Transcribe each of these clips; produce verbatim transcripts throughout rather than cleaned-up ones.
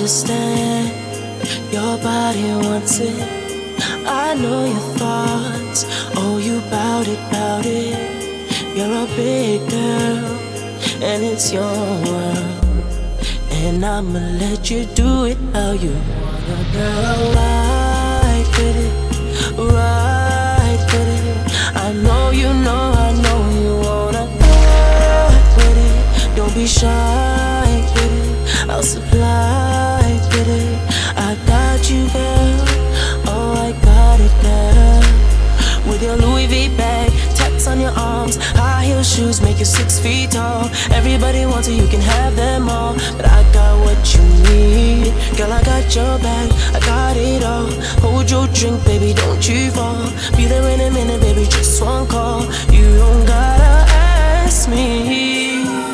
understand. Your body wants it. I know your thoughts. Oh, you bout it, bout it. You're a big girl, and it's your world. And I'ma let you do it how you wanna, girl. Ride with it, ride with it. I know you know, I know you wanna ride with it. Don't be shy with it, I'll supply with it. I got you, girl. Oh, I got it, girl. With your Louis V bag, tats on your arms, high heel shoes make you six feet tall. Everybody wants it, you can have them all, but I got what you need. Girl, I got your back, I got it all. Hold your drink, baby, don't you fall. Be there in a minute, baby, just one call. You don't gotta ask me.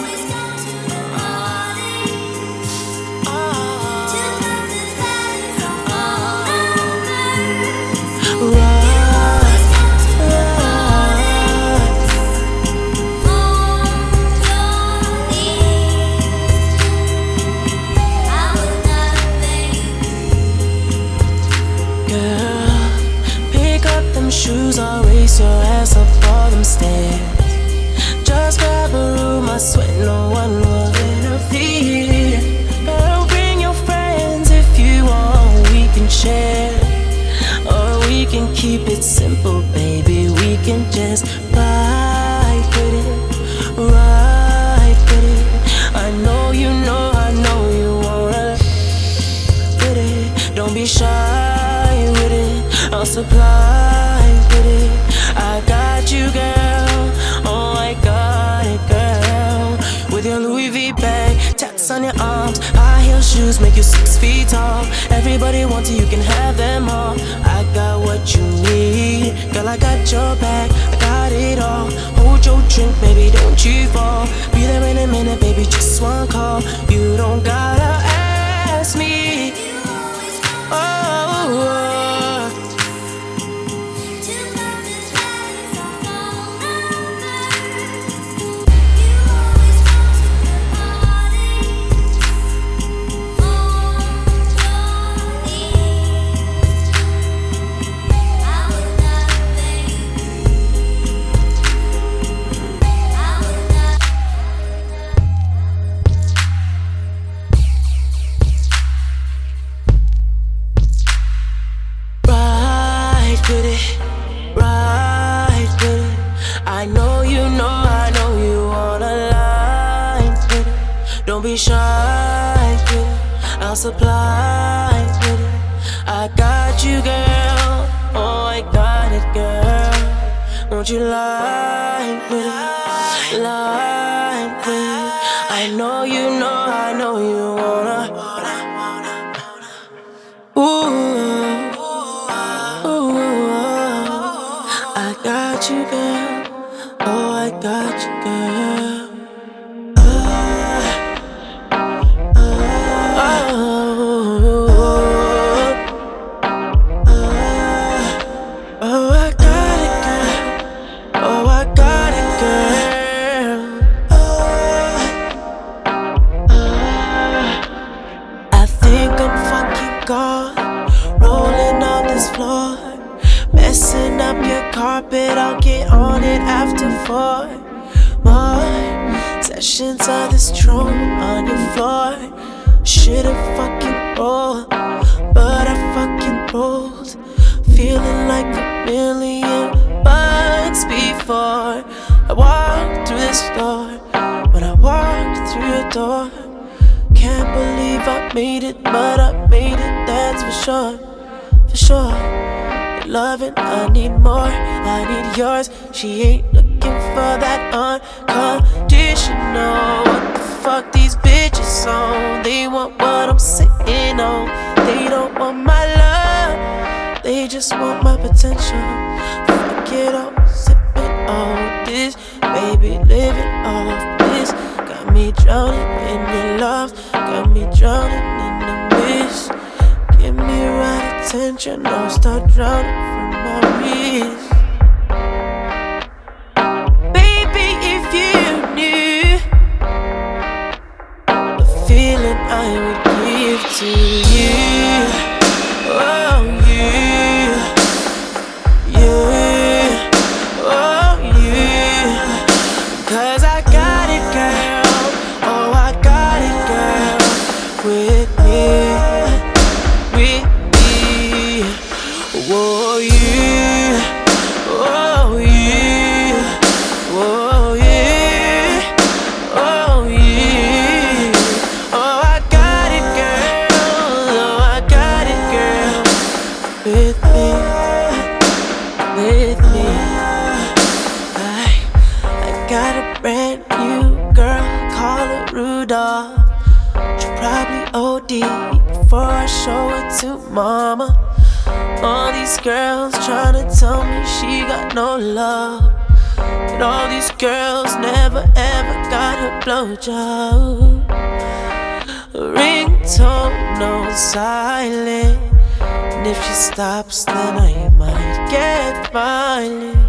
Shoes, I'll race your ass up all them stairs. Just grab a room, I sweat no one will interfere. Girl, bring your friends if you want, we can share. Or we can keep it simple, baby, we can just ride with it, ride with it. I know you know, I know you wanna with it. Don't be shy with it, I'll supply. I got you, girl. Oh, I got it, girl. With your Louis V bag, tats on your arms, high heel shoes make you six feet tall. Everybody wants it, you can have them all. I got what you need. Girl, I got your back, I got it all. Hold your drink, baby, don't you fall. Be there in a minute, baby, just one call. You don't gotta ask me. Oh, oh. With it, ride with it. I know you know, I know you wanna line with it. Don't be shy with it, I'll supply with it. I got you, girl. Oh, I got it, girl. Won't you line with it, line with it. I know you know, I know you wanna. Ooh. I got you, girl. Oh, I got you, girl. Uh, uh, uh, uh, oh, I got it, girl. Oh, I got it, girl. Uh, uh, I think I'm fucking gone, rolling on this floor. Messing up your carpet, I'll get on it after four more sessions of this throne on your floor. Should've fucking rolled, but I fucking rolled. Feeling like a million bucks before I walked through this door. When I walked through your door, can't believe I made it, but I made it, that's for sure, for sure. Loving, I need more, I need yours. She ain't looking for that unconditional. What the fuck these bitches on? They want what I'm sitting on. They don't want my love, they just want my potential. Fuck it all, sipping on this, baby, living off this. Got me drowning in your love, got me drowning in the mist. Give me right attention, don't start drowning from my wrist. Baby, if you knew the feeling I would give to mama. All these girls tryna tell me she got no love, and all these girls never ever got a blowjob. Ringtone, no silent, and if she stops then I might get violent.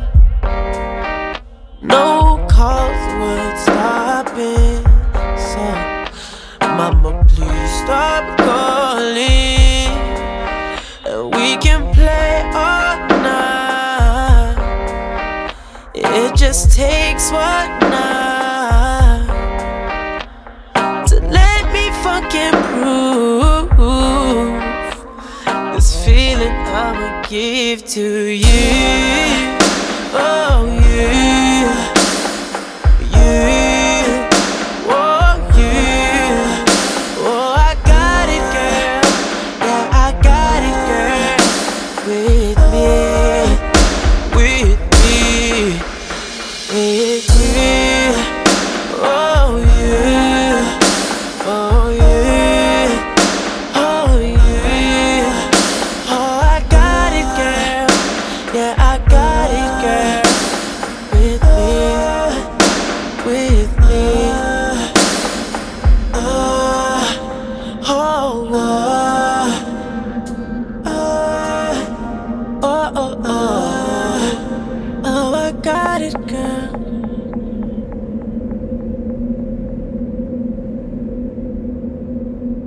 No calls worth stopping, so mama please stop calling, and we can play all night. It just takes one night to let me fucking prove this feeling I'ma give to you. Oh.